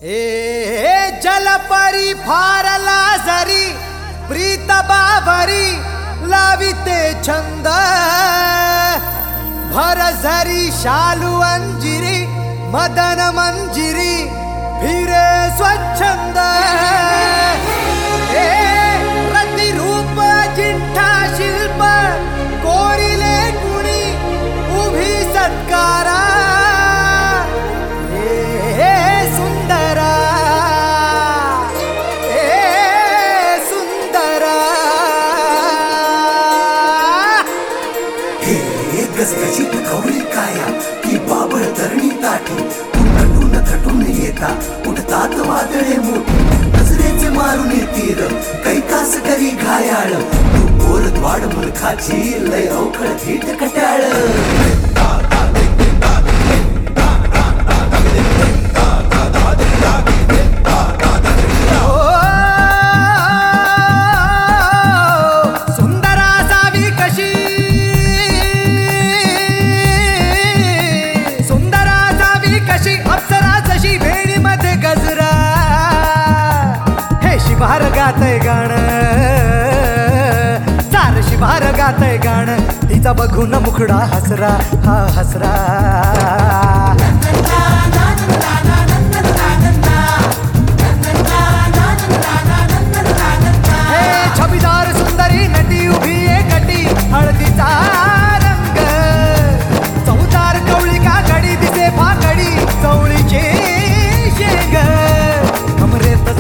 ए जलपरी फारला जरी प्रीत बाबरी लाविते छंद भर झरी शालू अंजिरी मदन मंजिरी फिरे स्वच्छंद ए प्रतिरूप जिंठा शिल्प कोरिले कुणी उभी सत्कारा गजगजीत कवळी काया की बाबळ तरणी ताठी नटून थटून येता उठतात वादळे मोठी नजरेचे मारून तीर कैकास करी घायाळ तू बोर द्वाड मुलखाची लय अवखळ थेट कटाळ शिभार गातय गाणं सार शिभार गातय गाणं तिचा बघून मुखडा हसरा हा हसरा हे छबीदार सुंदरी नटी उभी एकटी हळदीचा रंग चौदार कवळिका गडी दिसे फाकडी चवळीचे शेंग कमरेत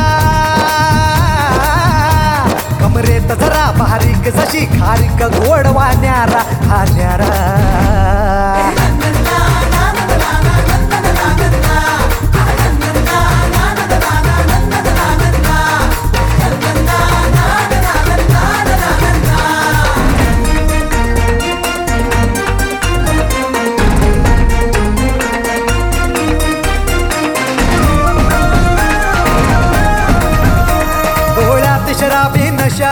जरा बारीक जशी खारीक गोडवा न्यारा हा न्यारा शराबी नशा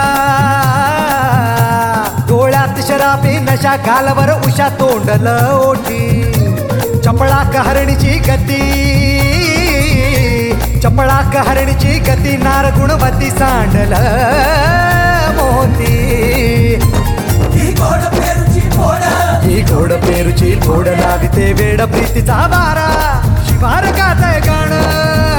डोळ्यात शराबी नशा गालवर उषा तोंडल ओठी चपळाक हरणीची गती चपळाक हरणीची गती नार गुणवती सांडल मोती ही गोड पेरूची फोड लाविते वेड प्रीतीचा बारा शिवार गातय गाणं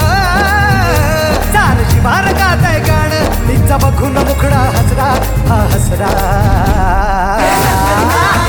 सार शिवार गातय गाणं तिचा बघून मुखडा हसरा हा हसरा